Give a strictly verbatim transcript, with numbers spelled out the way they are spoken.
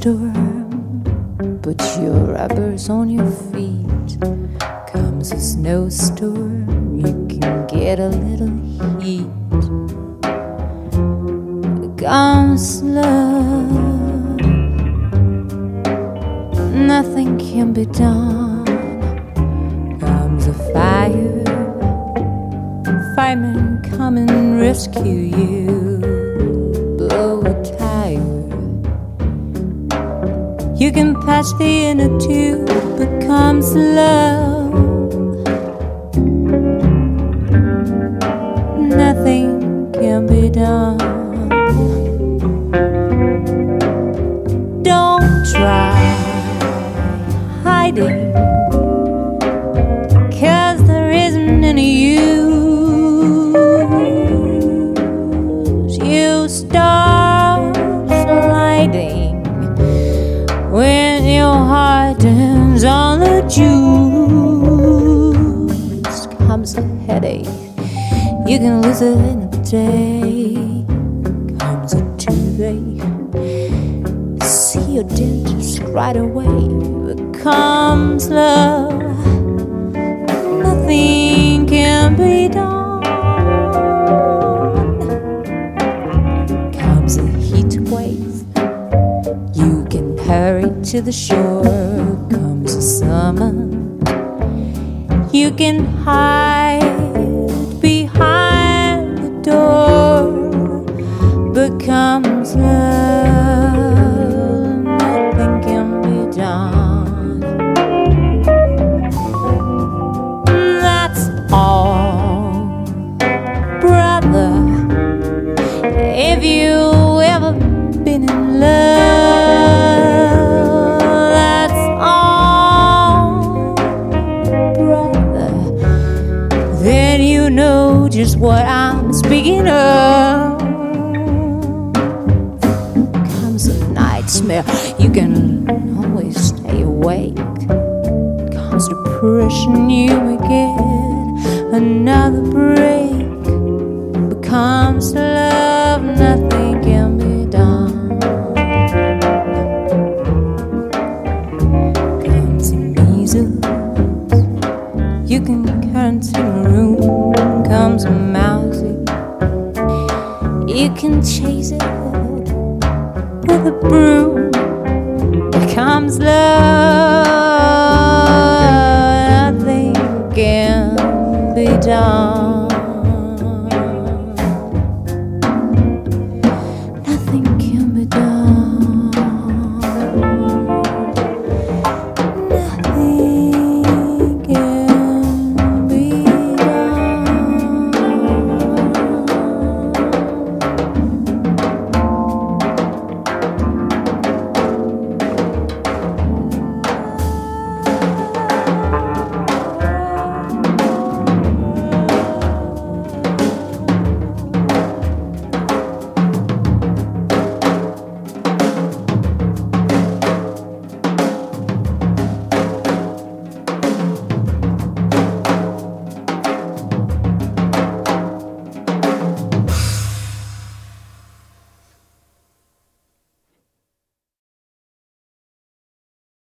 storm, put your rubbers on your feet. Comes a snowstorm, you can get a little heat. Comes love, nothing can be done. Comes a fire, firemen come and rescue you. Blow a tire, you can patch the inner tube. But comes love, nothing can be done. Don't try hiding, 'cause there isn't any use. You start sliding when your heart turns on the juice. Comes a headache, you can lose it in a day. Comes a toothache, see your dentist right away. Becomes love, nothing can be done. Comes a heat wave, you can hurry to the shore. Comes a summer, you can hide behind the door. Becomes love, nothing can be done. That's all, brother. If you ever been in love, that's all, brother. Then you know just what I'm speaking of. Smell, you can always stay awake. Comes depression, you may get another break. Becomes love, nothing can be done. Comes measles, you can quarantine a room. Comes a mousy, you can chase it with a broom. Comes love,